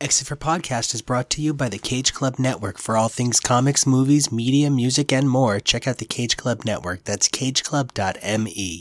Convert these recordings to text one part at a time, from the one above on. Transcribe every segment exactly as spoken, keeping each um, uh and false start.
Exit for Podcast is brought to you by the Cage Club Network. For all things comics, movies, media, music, and more, check out the Cage Club Network. That's cage club dot me.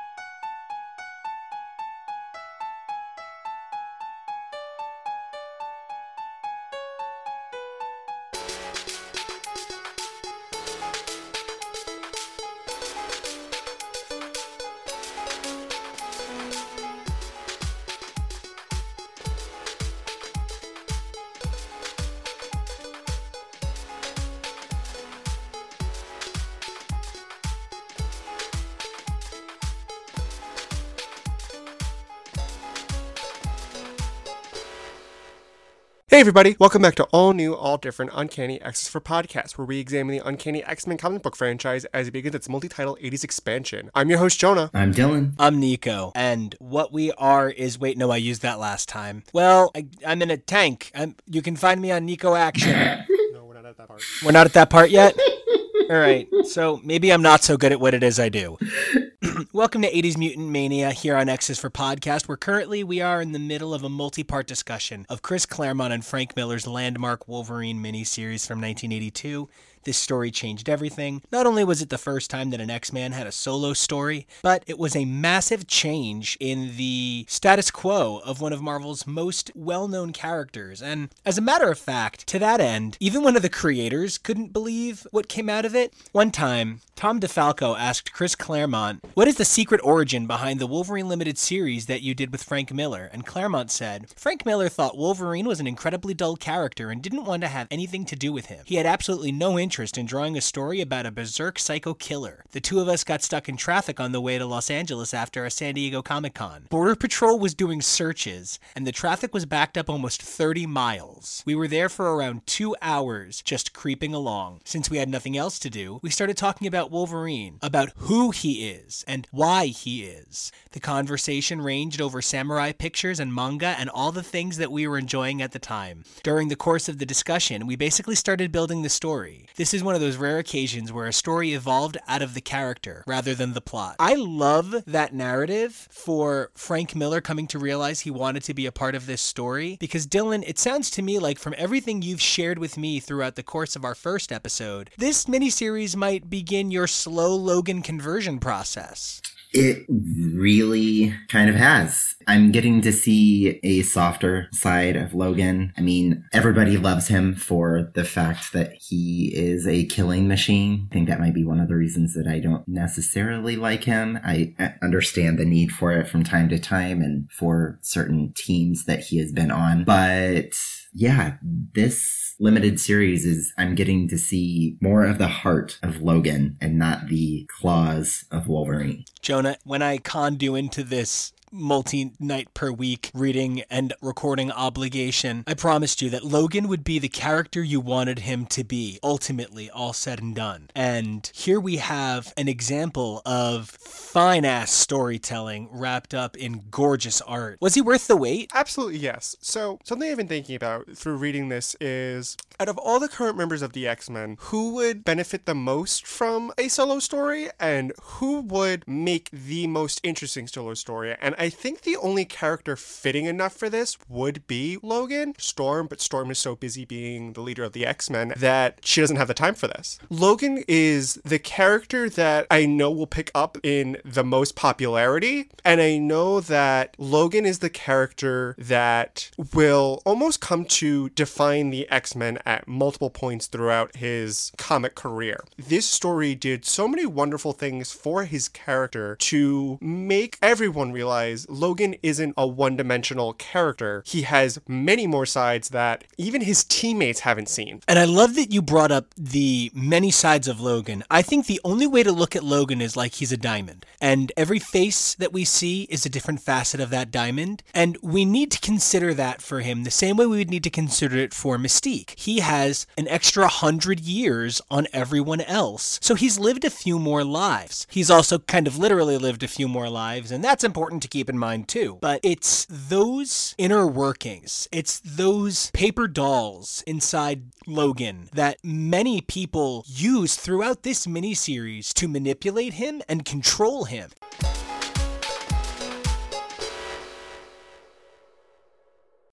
Hey everybody, welcome back to All New, All Different Uncanny X for Podcast, where we examine the Uncanny X-Men comic book franchise as it begins its multi-title eighties expansion. I'm your host, Jonah. I'm Dylan. I'm Nico. And what we are is... Wait, no, I used that last time. Well, I, I'm in a tank. I'm, you can find me on Nico Action. No, we're not at that part. We're not at that part yet? All right, so maybe I'm not so good at what it is I do. Welcome to eighties Mutant Mania here on X's for Podcast, where currently we are in the middle of a multi-part discussion of Chris Claremont and Frank Miller's landmark Wolverine miniseries from nineteen eighty-two. This story changed everything. Not only was it the first time that an X-Man had a solo story, but it was a massive change in the status quo of one of Marvel's most well-known characters. And as a matter of fact, to that end, even one of the creators couldn't believe what came out of it. One time, Tom DeFalco asked Chris Claremont, "What is the secret origin behind the Wolverine limited series that you did with Frank Miller?" And Claremont said, "Frank Miller thought Wolverine was an incredibly dull character and didn't want to have anything to do with him. He had absolutely no interest in drawing a story about a berserk psycho killer. The two of us got stuck in traffic on the way to Los Angeles after a San Diego Comic-Con. Border Patrol was doing searches, and the traffic was backed up almost thirty miles. We were there for around two hours, just creeping along. Since we had nothing else to do, we started talking about Wolverine, about who he is, and why he is. The conversation ranged over samurai pictures and manga and all the things that we were enjoying at the time. During the course of the discussion, we basically started building the story. This is one of those rare occasions where a story evolved out of the character rather than the plot." I love that narrative for Frank Miller coming to realize he wanted to be a part of this story, because Dylan, it sounds to me like from everything you've shared with me throughout the course of our first episode, this miniseries might begin your slow Logan conversion process. It really kind of has. I'm getting to see a softer side of Logan. I mean, everybody loves him for the fact that he is a killing machine. I think that might be one of the reasons that I don't necessarily like him. I understand the need for it from time to time and for certain teams that he has been on. But yeah, this limited series is, I'm getting to see more of the heart of Logan and not the claws of Wolverine. Jonah, when I conned you into this multi-night per week reading and recording obligation, I promised you that Logan would be the character you wanted him to be, ultimately, all said and done. And here we have an example of fine-ass storytelling wrapped up in gorgeous art. Was he worth the wait? Absolutely, yes. So, something I've been thinking about through reading this is, out of all the current members of the X-Men, who would benefit the most from a solo story, and who would make the most interesting solo story? And I think the only character fitting enough for this would be Logan. Storm, but Storm is so busy being the leader of the X-Men that she doesn't have the time for this. Logan is the character that I know will pick up in the most popularity, and I know that Logan is the character that will almost come to define the X-Men at multiple points throughout his comic career. This story did so many wonderful things for his character to make everyone realize Logan isn't a one-dimensional character. He has many more sides that even his teammates haven't seen. And I love that you brought up the many sides of Logan. I think the only way to look at Logan is like he's a diamond. And every face that we see is a different facet of that diamond. And we need to consider that for him the same way we would need to consider it for Mystique. He has an extra hundred years on everyone else. So he's lived a few more lives. He's also kind of literally lived a few more lives, and that's important to keep in mind too. But it's those inner workings, it's those paper dolls inside Logan that many people use throughout this miniseries to manipulate him and control him.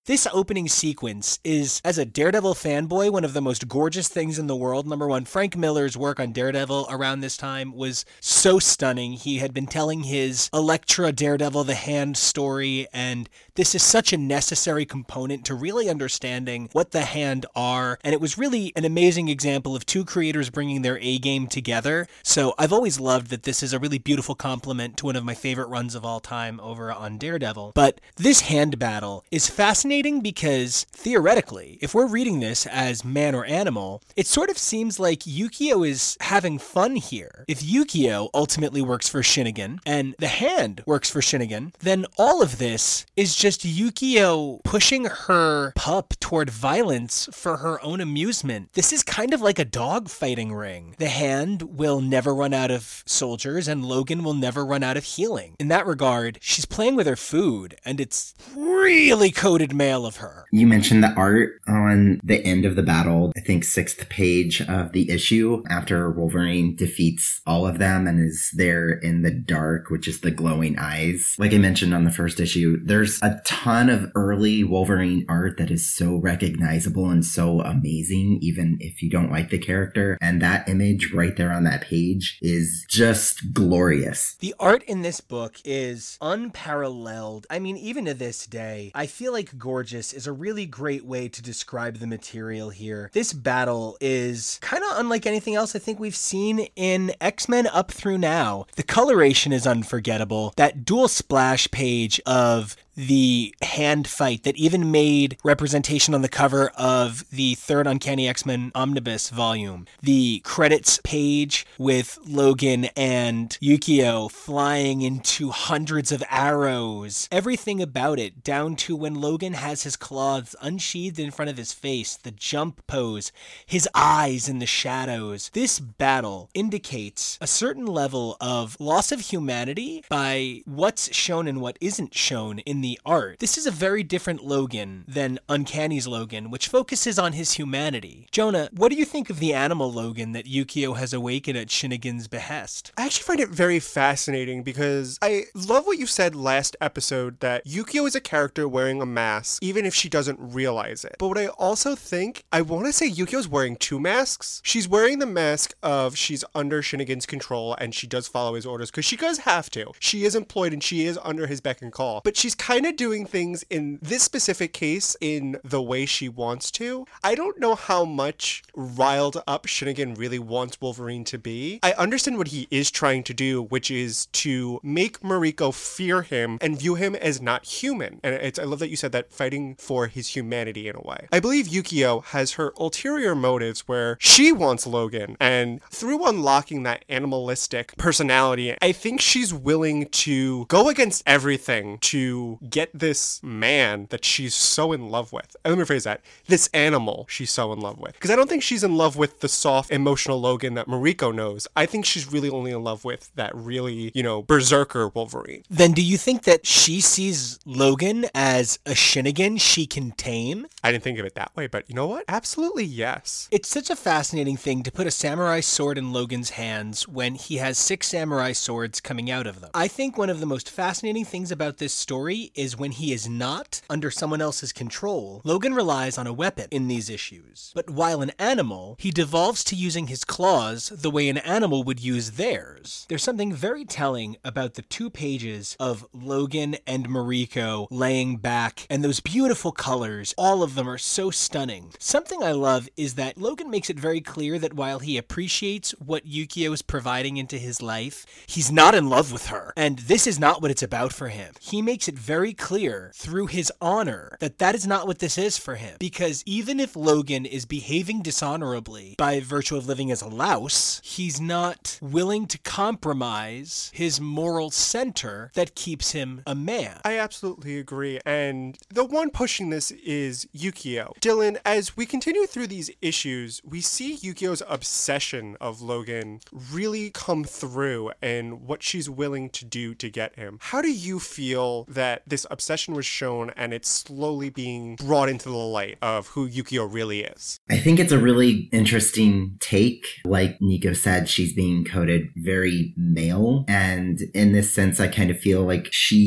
This opening sequence is, as a Daredevil fanboy, one of the most gorgeous things in the world. Number one, Frank Miller's work on Daredevil around this time was so stunning. He had been telling his Elektra Daredevil the Hand story, and this is such a necessary component to really understanding what the Hand are, and it was really an amazing example of two creators bringing their A-game together. So I've always loved that this is a really beautiful compliment to one of my favorite runs of all time over on Daredevil. But this Hand battle is fascinating because, theoretically, if we're reading this as man or animal, it sort of seems like Yukio is having fun here. If Yukio ultimately works for Shinnigan, and the Hand works for Shinnigan, then all of this is just Yukio pushing her pup toward violence for her own amusement. This is kind of like a dog fighting ring. The Hand will never run out of soldiers, and Logan will never run out of healing. In that regard, she's playing with her food, and it's really coded male of her. You mentioned the art on the end of the battle, I think sixth page of the issue, after Wolverine defeats all of them and is there in the dark, which is the glowing eyes. Like I mentioned on the first issue, there's a ton of early Wolverine art that is so recognizable and so amazing, even if you don't like the character. And that image right there on that page is just glorious. The art in this book is unparalleled. I mean, even to this day, I feel like gorgeous is a really great way to describe the material here. This battle is kind of unlike anything else I think we've seen in X-Men up through now. The coloration is unforgettable. That dual splash page of the Hand fight that even made representation on the cover of the third Uncanny X-Men Omnibus volume. The credits page with Logan and Yukio flying into hundreds of arrows. Everything about it, down to when Logan has his claws unsheathed in front of his face, the jump pose, his eyes in the shadows. This battle indicates a certain level of loss of humanity by what's shown and what isn't shown in the art. This is a very different Logan than Uncanny's Logan, which focuses on his humanity. Jonah, what do you think of the animal Logan that Yukio has awakened at Shinnigan's behest? I actually find it very fascinating because I love what you said last episode, that Yukio is a character wearing a mask, even if she doesn't realize it. But what I also think, I want to say Yukio's wearing two masks. She's wearing the mask of she's under Shinnigan's control and she does follow his orders because she does have to. She is employed and she is under his beck and call. But she's kind of doing things in this specific case in the way she wants to. I don't know how much riled up Shinnigan really wants Wolverine to be. I understand what he is trying to do, which is to make Mariko fear him and view him as not human. And it's, I love that you said that, fighting for his humanity in a way. I believe Yukio has her ulterior motives where she wants Logan, and through unlocking that animalistic personality, I think she's willing to go against everything to get this man that she's so in love with. And let me rephrase that. This animal she's so in love with. Because I don't think she's in love with the soft, emotional Logan that Mariko knows. I think she's really only in love with that really, you know, berserker Wolverine. Then do you think that she sees Logan as a Shinnigan she can tame? I didn't think of it that way, but you know what? Absolutely yes. It's such a fascinating thing to put a samurai sword in Logan's hands when he has six samurai swords coming out of them. I think one of the most fascinating things about this story is when he is not under someone else's control, Logan relies on a weapon in these issues. But while an animal, he devolves to using his claws the way an animal would use theirs. There's something very telling about the two pages of Logan and Mariko laying back, and those beautiful colors, all of them are so stunning. Something I love is that Logan makes it very clear that while he appreciates what Yukio is providing into his life, he's not in love with her, and this is not what it's about for him. He makes it very clear through his honor that that is not what this is for him, because even if Logan is behaving dishonorably by virtue of living as a louse, he's not willing to compromise his moral center that keeps him a man. I absolutely agree, and the one pushing this is Yukio. Dylan, as we continue through these issues, we see Yukio's obsession of Logan really come through and what she's willing to do to get him. How do you feel that this obsession was shown and it's slowly being brought into the light of who Yukio really is? I think it's a really interesting take. Like Nico said, she's being coded very male. And in this sense, I kind of feel like she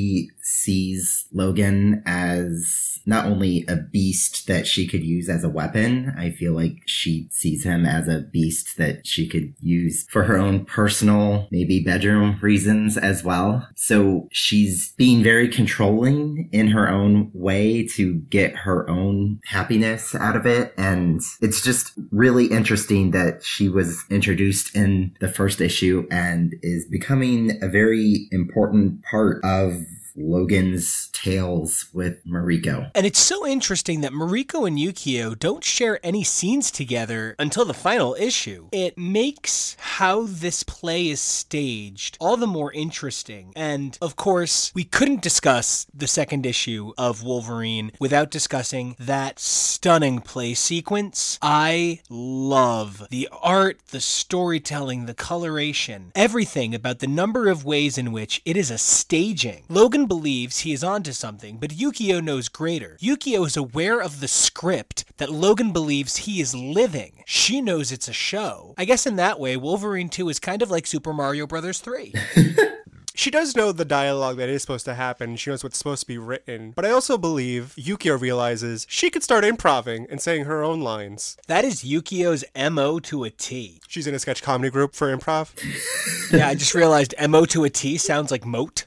sees Logan as not only a beast that she could use as a weapon, I feel like she sees him as a beast that she could use for her own personal, maybe bedroom reasons as well. So she's being very controlling in her own way to get her own happiness out of it. And it's just really interesting that she was introduced in the first issue and is becoming a very important part of Logan's tales with Mariko. And it's so interesting that Mariko and Yukio don't share any scenes together until the final issue. It makes how this play is staged all the more interesting. And of course, we couldn't discuss the second issue of Wolverine without discussing that stunning play sequence. I love the art, the storytelling, the coloration, everything about the number of ways in which it is a staging. Logan believes he is onto something, but Yukio knows greater. Yukio is aware of the script that Logan believes he is living. She knows it's a show. I guess in that way, Wolverine two is kind of like Super Mario Bros. three. She does know the dialogue that is supposed to happen. She knows what's supposed to be written. But I also believe Yukio realizes she could start improving and saying her own lines. That is Yukio's M O to a T. She's in a sketch comedy group for improv. Yeah, I just realized M O to a T sounds like moat.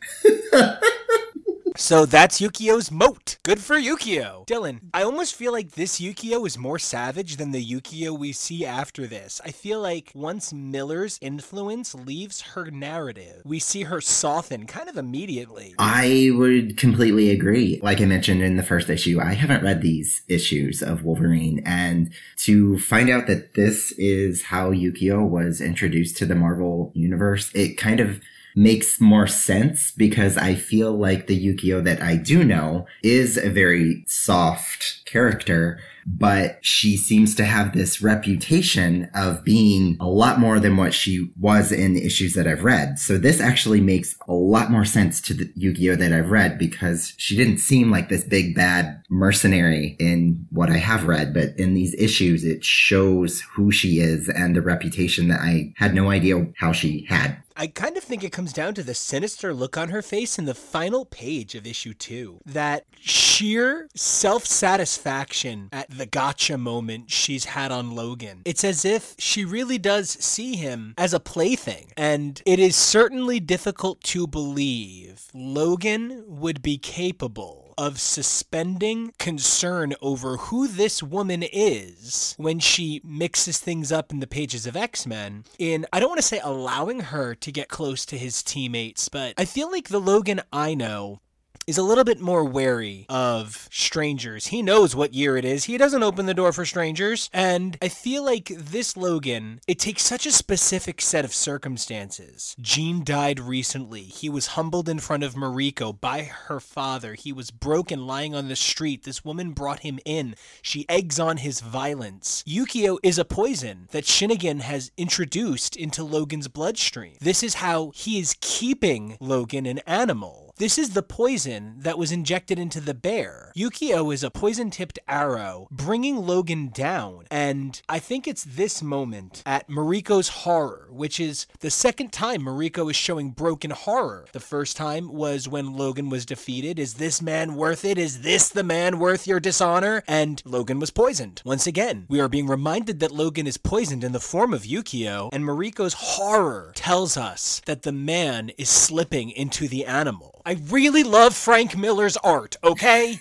So that's Yukio's moat. Good for Yukio. Dylan, I almost feel like this Yukio is more savage than the Yukio we see after this. I feel like once Miller's influence leaves her narrative, we see her soften kind of immediately. I would completely agree. Like I mentioned in the first issue, I haven't read these issues of Wolverine, and to find out that this is how Yukio was introduced to the Marvel Universe, it kind of makes more sense, because I feel like the Yukio that I do know is a very soft character, but she seems to have this reputation of being a lot more than what she was in the issues that I've read. So this actually makes a lot more sense to the Yukio that I've read, because she didn't seem like this big bad mercenary in what I have read, but in these issues it shows who she is and the reputation that I had no idea how she had. I kind of think it comes down to the sinister look on her face in the final page of issue two. That sheer self-satisfaction at the gotcha moment she's had on Logan. It's as if she really does see him as a plaything. And it is certainly difficult to believe Logan would be capable of suspending concern over who this woman is when she mixes things up in the pages of X-Men in, I don't want to say allowing her to get close to his teammates, but I feel like the Logan I know is a little bit more wary of strangers. He knows what year it is. He doesn't open the door for strangers. And I feel like this Logan, it takes such a specific set of circumstances. Jean died recently. He was humbled in front of Mariko by her father. He was broken lying on the street. This woman brought him in. She eggs on his violence. Yukio is a poison that Shinnigan has introduced into Logan's bloodstream. This is how he is keeping Logan an animal. This is the poison that was injected into the bear. Yukio is a poison-tipped arrow bringing Logan down. And I think it's this moment at Mariko's horror, which is the second time Mariko is showing broken horror. The first time was when Logan was defeated. Is this man worth it? Is this the man worth your dishonor? And Logan was poisoned. Once again, we are being reminded that Logan is poisoned in the form of Yukio, and Mariko's horror tells us that the man is slipping into the animal. I really love Frank Miller's art, okay?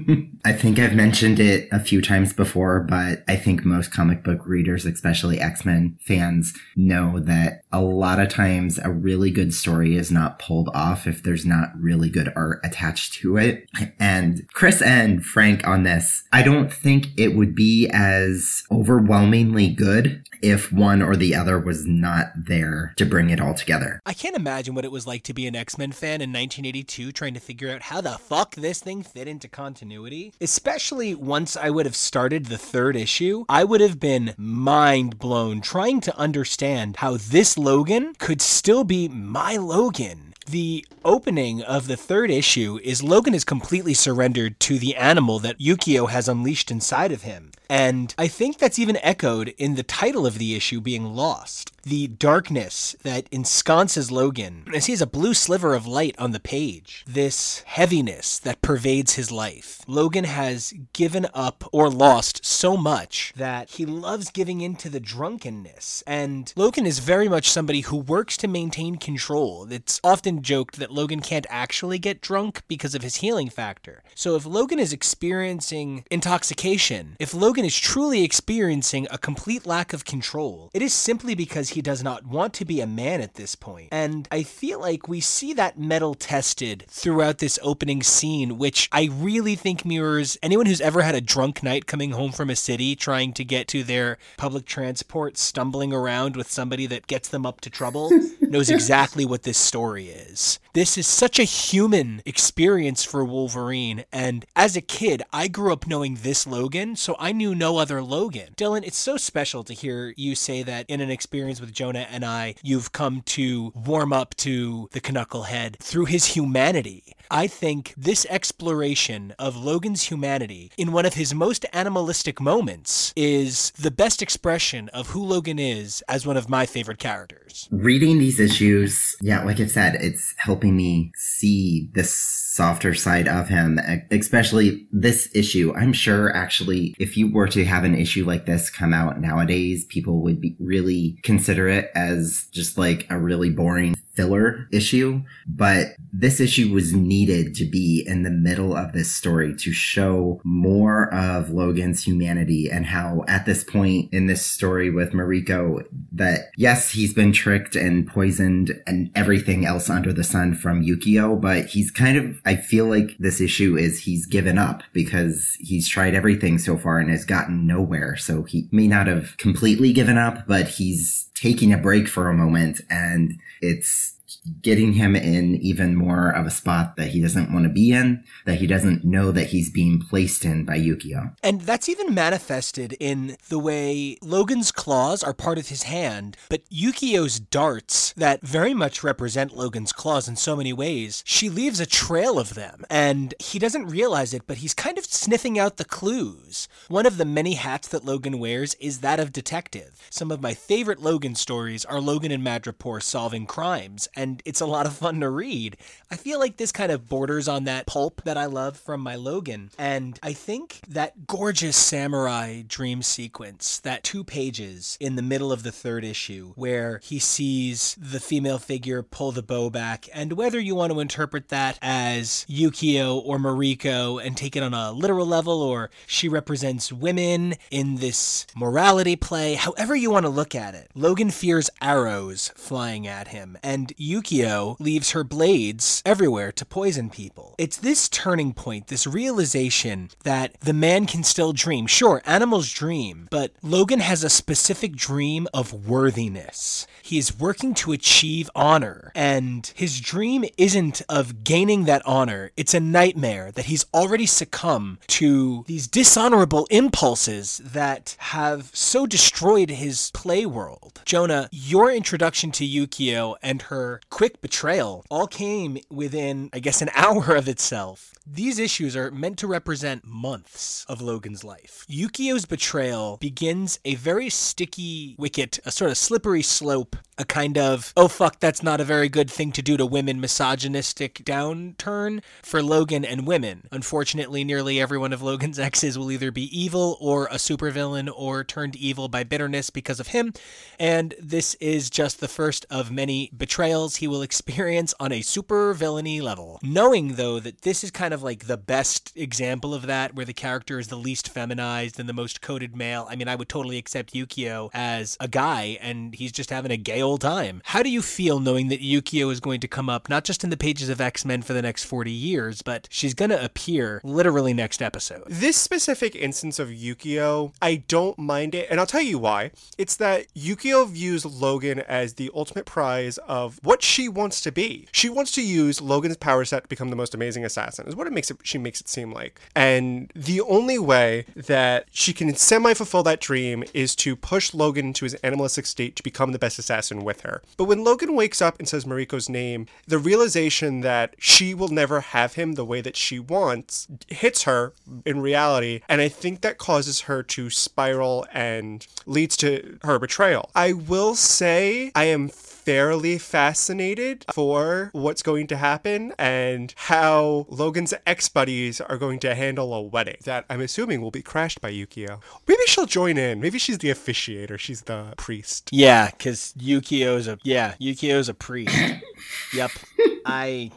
I think I've mentioned it a few times before, but I think most comic book readers, especially X-Men fans, know that a lot of times a really good story is not pulled off if there's not really good art attached to it. And Chris and Frank on this, I don't think it would be as overwhelmingly good if one or the other was not there to bring it all together. I can't imagine what it was like to be an X-Men fan in nineteen eighty-two trying to figure out how the fuck this thing fit into continuity. Especially once I would have started the third issue, I would have been mind blown trying to understand how this Logan could still be my Logan. The opening of the third issue is Logan is completely surrendered to the animal that Yukio has unleashed inside of him. And I think that's even echoed in the title of the issue being Lost. the darkness that ensconces Logan as he has a blue sliver of light on the page. This heaviness that pervades his life. Logan has given up or lost so much that he loves giving into the drunkenness. And Logan is very much somebody who works to maintain control. It's often joked that Logan can't actually get drunk because of his healing factor. So if Logan is experiencing intoxication, if Logan is truly experiencing a complete lack of control, it is simply because he does not want to be a man at this point. And I feel like we see that mettle tested throughout this opening scene, which I really think mirrors anyone who's ever had a drunk night coming home from a city trying to get to their public transport, stumbling around with somebody that gets them up to trouble, knows exactly what this story is. This is such a human experience for Wolverine, and as a kid, I grew up knowing this Logan, so I knew no other Logan. Dylan, it's so special to hear you say that in an experience with Jonah and I, you've come to warm up to the Knucklehead through his humanity. I think this exploration of Logan's humanity in one of his most animalistic moments is the best expression of who Logan is as one of my favorite characters. Reading these issues, yeah, like I said, it's helping me see this softer side of him, especially this issue. I'm sure actually if you were to have an issue like this come out nowadays, people would be really consider it as just like a really boring filler issue. But this issue was needed to be in the middle of this story to show more of Logan's humanity and how at this point in this story with Mariko that yes, he's been tricked and poisoned and everything else under the sun from Yukio, but he's kind of, I feel like this issue is he's given up because he's tried everything so far and has gotten nowhere. So he may not have completely given up, but he's taking a break for a moment, and it's getting him in even more of a spot that he doesn't want to be in, that he doesn't know that he's being placed in by Yukio. And that's even manifested in the way Logan's claws are part of his hand, but Yukio's darts that very much represent Logan's claws in so many ways, she leaves a trail of them, and he doesn't realize it, but he's kind of sniffing out the clues. One of the many hats that Logan wears is that of detective. Some of my favorite Logan stories are Logan and Madripoor solving crimes, and it's a lot of fun to read. I feel like this kind of borders on that pulp that I love from my Logan. And I think that gorgeous samurai dream sequence, that two pages in the middle of the third issue, where he sees the female figure pull the bow back, and whether you want to interpret that as Yukio or Mariko and take it on a literal level, or she represents women in this morality play, however you want to look at it, Logan fears arrows flying at him, and Yukio leaves her blades everywhere to poison people. It's this turning point, this realization that the man can still dream. Sure, animals dream, but Logan has a specific dream of worthiness. He is working to achieve honor, and his dream isn't of gaining that honor. It's a nightmare that he's already succumbed to these dishonorable impulses that have so destroyed his play world. Jonah, your introduction to Yukio and her quick betrayal all came within, I guess, an hour of itself. These issues are meant to represent months of Logan's life. Yukio's betrayal begins a very sticky wicket, a sort of slippery slope, a kind of, oh fuck, that's not a very good thing to do to women, misogynistic downturn for Logan and women. Unfortunately, nearly every one of Logan's exes will either be evil or a supervillain or turned evil by bitterness because of him, and this is just the first of many betrayals he will experience on a super villainy level. Knowing, though, that this is kind of like the best example of that, where the character is the least feminized and the most coded male. I mean, I would totally accept Yukio as a guy, and he's just having a gay old time. How do you feel knowing that Yukio is going to come up, not just in the pages of X-Men for the next forty years, but she's going to appear literally next episode? This specific instance of Yukio, I don't mind it, and I'll tell you why. It's that Yukio views Logan as the ultimate prize of what what she wants to be. She wants to use Logan's power set to become the most amazing assassin, is what it makes it, she makes it seem like. And the only way that she can semi-fulfill that dream is to push Logan into his animalistic state to become the best assassin with her. But when Logan wakes up and says Mariko's name, the realization that she will never have him the way that she wants hits her in reality, and I think that causes her to spiral and leads to her betrayal. I will say I am fairly fascinated for what's going to happen and how Logan's ex-buddies are going to handle a wedding that I'm assuming will be crashed by Yukio. Maybe she'll join in. Maybe she's the officiator. She's the priest. Yeah, because Yukio's a yeah, Yukio's a priest. Yep. I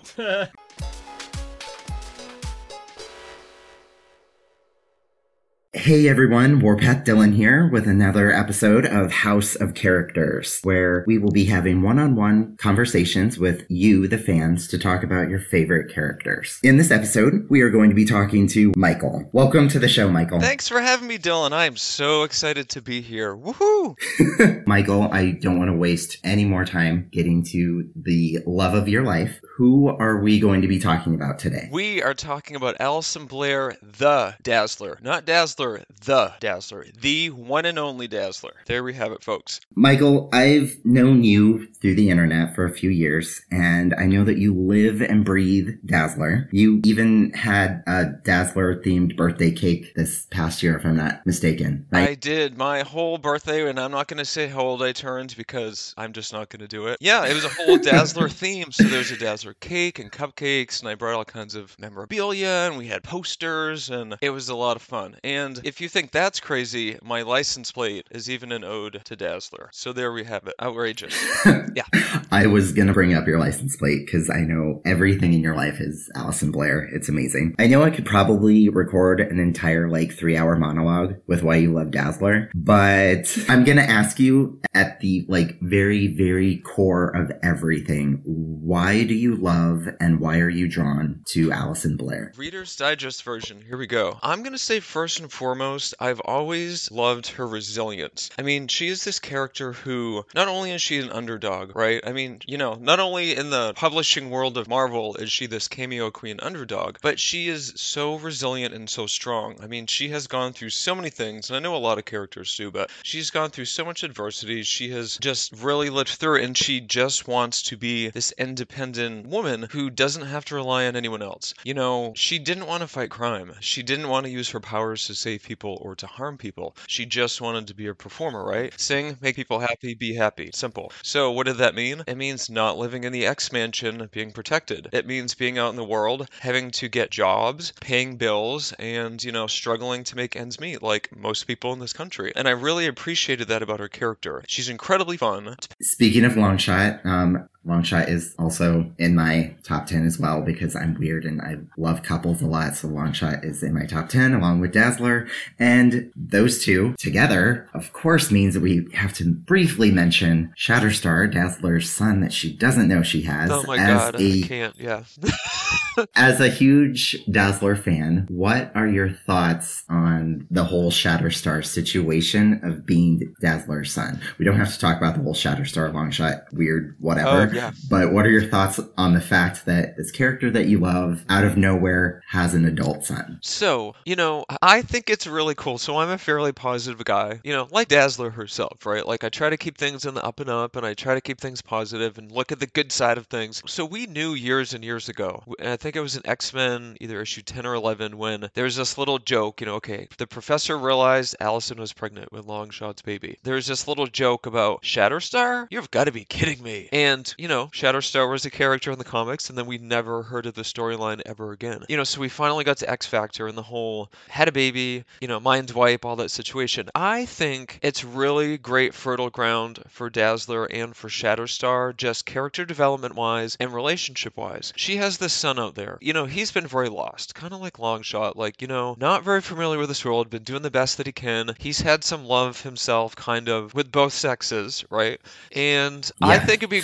Hey everyone, Warpath Dylan here with another episode of House of Characters, where we will be having one-on-one conversations with you, the fans, to talk about your favorite characters. In this episode, we are going to be talking to Michael. Welcome to the show, Michael. Thanks for having me, Dylan. I am so excited to be here. Woohoo! Michael, I don't want to waste any more time getting to the love of your life. Who are we going to be talking about today? We are talking about Alison Blair, the Dazzler. Not Dazzler, the Dazzler. The one and only Dazzler. There we have it, folks. Michael, I've known you through the internet for a few years, and I know that you live and breathe Dazzler. You even had a Dazzler-themed birthday cake this past year, if I'm not mistaken, right? I did. My whole birthday, and I'm not going to say how old I turned because I'm just not going to do it. Yeah, it was a whole Dazzler theme. So there's a Dazzler cake and cupcakes, and I brought all kinds of memorabilia, and we had posters, and it was a lot of fun. And if you think that's crazy, my license plate is even an ode to Dazzler. So there we have it. Outrageous. Yeah. I was going to bring up your license plate because I know everything in your life is Alison Blair. It's amazing. I know I could probably record an entire like three hour monologue with why you love Dazzler, but I'm going to ask you at the like very, very core of everything, why do you love and why are you drawn to Alison Blair? Reader's Digest version. Here we go. I'm going to say first and foremost, I've always loved her resilience. I mean, she is this character who, not only is she an underdog, right? I mean, you know, not only in the publishing world of Marvel is she this cameo queen underdog, but she is so resilient and so strong. I mean, she has gone through so many things, and I know a lot of characters do, but she's gone through so much adversity. She has just really lived through it, and she just wants to be this independent woman who doesn't have to rely on anyone else. You know, she didn't want to fight crime. She didn't want to use her powers to save people or to harm people. She just wanted to be a performer, right? Sing, make people happy, be happy. Simple. So what did that mean? It means not living in the X-Mansion, being protected. It means being out in the world, having to get jobs, paying bills, and, you know, struggling to make ends meet like most people in this country. And I really appreciated that about her character. She's incredibly fun. Speaking of Longshot, um, Longshot is also in my top ten as well because I'm weird and I love couples a lot. So Longshot is in my top ten along with Dazzler. And those two together, of course, means that we have to briefly mention Shatterstar, Dazzler's son that she doesn't know she has. Oh my as god, a, I can't, yeah. As a huge Dazzler fan, what are your thoughts on the whole Shatterstar situation of being Dazzler's son? We don't have to talk about the whole Shatterstar Longshot weird whatever. Oh, yeah. But what are your thoughts on the fact that this character that you love out of nowhere has an adult son? So, you know, I think it's really cool. So I'm a fairly positive guy, you know, like Dazzler herself, right? Like I try to keep things in the up and up and I try to keep things positive and look at the good side of things. So we knew years and years ago, and I think it was in X-Men, either issue ten or eleven, when there was this little joke, you know, okay, the professor realized Allison was pregnant with Longshot's baby. There was this little joke about Shatterstar? You've got to be kidding me. And, you know, Shatterstar was a character in the comics, and then we never heard of the storyline ever again. You know, so we finally got to X Factor and the whole had a baby, you know, mind wipe, all that situation. I think it's really great fertile ground for Dazzler and for Shatterstar, just character development wise and relationship wise. She has this son out there. You know, he's been very lost, kind of like Longshot, like, you know, not very familiar with this world, been doing the best that he can. He's had some love himself, kind of, with both sexes, right? And yeah. I think it'd be great for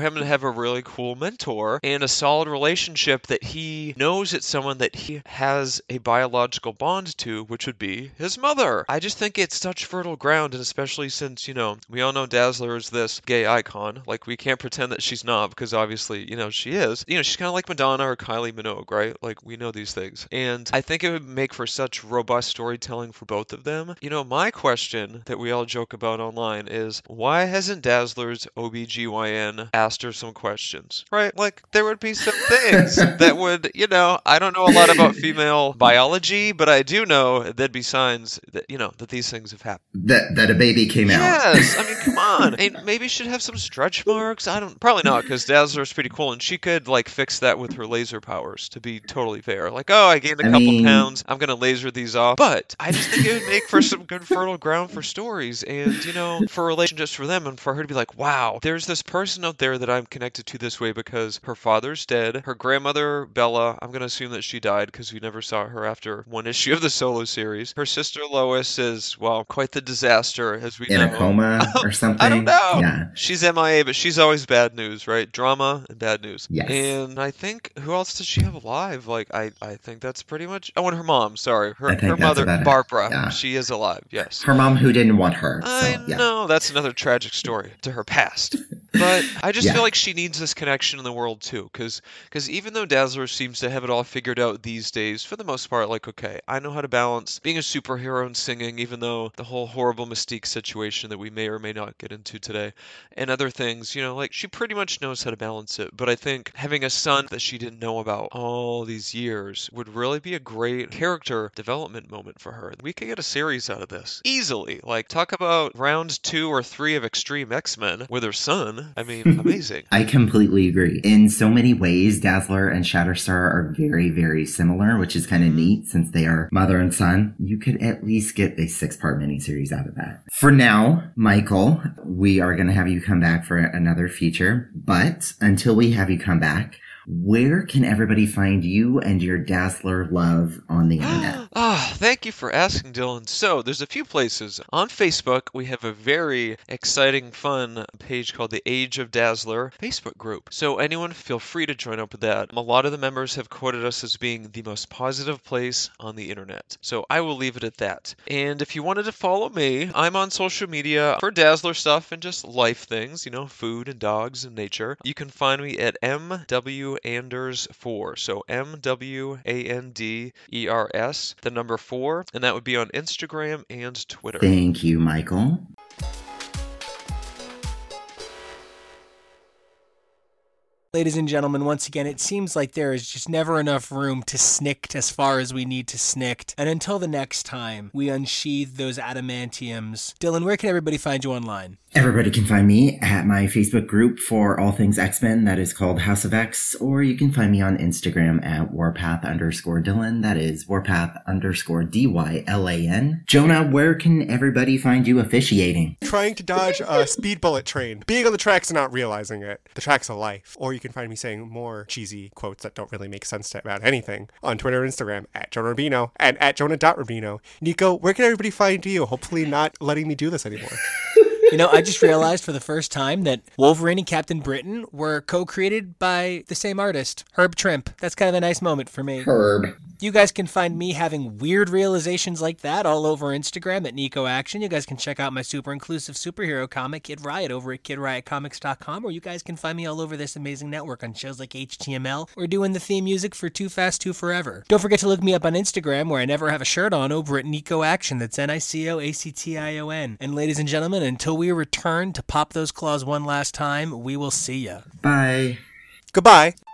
him to have a really cool mentor and a solid relationship that he knows it's someone that he has a biological bond to, which would be his mother. I just think it's such fertile ground, and especially since, you know, we all know Dazzler is this gay icon. Like, we can't pretend that she's not, because obviously, you know, she is. You know, she's kind of like Madonna or Kylie Minogue, right? Like, we know these things. And I think it would make for such robust storytelling for both of them. You know, my question that we all joke about online is, why hasn't Dazzler's O B G Y N asked her some questions, right? Like, there would be some things that would, you know, I don't know a lot about female biology, but I do know there'd be signs that, you know, that these things have happened. That that a baby came out. Yes, I mean, come on. And maybe she'd have some stretch marks. I don't, probably not, because Dazzler's pretty cool, and she could, like, fix that with her laser powers, to be totally fair. Like, oh, I gained a I couple mean- pounds, I'm gonna laser these off. But I just think it would make for some good fertile ground for stories, and, you know, for relationships for them, and for her to be like, wow, there's this person out there that I'm connected to this way because her father's dead. Her grandmother, Bella, I'm gonna assume that she died because we never saw her after one issue of the solo series. Her sister Lois is, well, quite the disaster, as we In know. a coma or something. I don't know. Yeah. She's M I A, but she's always bad news, right? Drama and bad news. Yes. And I think, who else does she have alive? Like, I, I think that's pretty much... Oh, and her mom, sorry. Her, I think her that's mother, about it. Barbara. Yeah. She is alive, yes. Her mom who didn't want her. I So, yeah. know, that's another tragic story to her past. But I just Yeah. feel like she needs this connection in the world too, because even though Dazzler seems to have it all figured out these days, for the most part, like, okay, I know how to balance being a superhero and singing, even though the whole horrible Mystique situation that we may or may not get into today, and other things, you know, like, she pretty much knows how to balance it. But I think having a son that she didn't know about all these years would really be a great character development moment for her. We could get a series out of this easily. Like, talk about round two or three of Extreme X-Men with her son. I mean, amazing. I completely agree. In so many ways, Dazzler and Shatterstar are very, very similar, which is kind of neat since they are mother and son. You could at least get a six-part miniseries out of that. For now, Michael, we are going to have you come back for another feature. But until we have you come back, where can everybody find you and your Dazzler love on the internet? Ah, thank you for asking, Dylan. So, there's a few places. On Facebook, we have a very exciting, fun page called the Age of Dazzler Facebook group. So, anyone feel free to join up with that. A lot of the members have quoted us as being the most positive place on the internet. So, I will leave it at that. And if you wanted to follow me, I'm on social media for Dazzler stuff and just life things, you know, food and dogs and nature. You can find me at M W Anders four. So M W A N D E R S, the number four, and that would be on Instagram and Twitter. Thank you, Michael. Ladies and gentlemen, once again, it seems like there is just never enough room to snikt as far as we need to snikt. And until the next time we unsheathe those adamantiums. Dylan, where can everybody find you online? Everybody can find me at my Facebook group for all things X-Men that is called House of X, or you can find me on Instagram at Warpath underscore Dylan. That is Warpath underscore D Y L A N. Jonah, where can everybody find you officiating? Trying to dodge a speed bullet train. Being on the tracks and not realizing it. The tracks of life. Or you can find me saying more cheesy quotes that don't really make sense to, about anything on Twitter and Instagram at Jonah Rubino and at Jonah dot Rubino. Nico, where can everybody find you? Hopefully not letting me do this anymore. You know, I just realized for the first time that Wolverine and Captain Britain were co-created by the same artist, Herb Trimp. That's kind of a nice moment for me. Herb. You guys can find me having weird realizations like that all over Instagram at Nico Action. You guys can check out my super inclusive superhero comic, Kid Riot, over at kid riot comics dot com, or you guys can find me all over this amazing network on shows like H T M L or doing the theme music for Too Fast, Too Forever. Don't forget to look me up on Instagram, where I never have a shirt on, over at Nico Action. That's N I C O A C T I O N. And ladies and gentlemen, until we return to pop those claws one last time, we will see ya. Bye. Goodbye.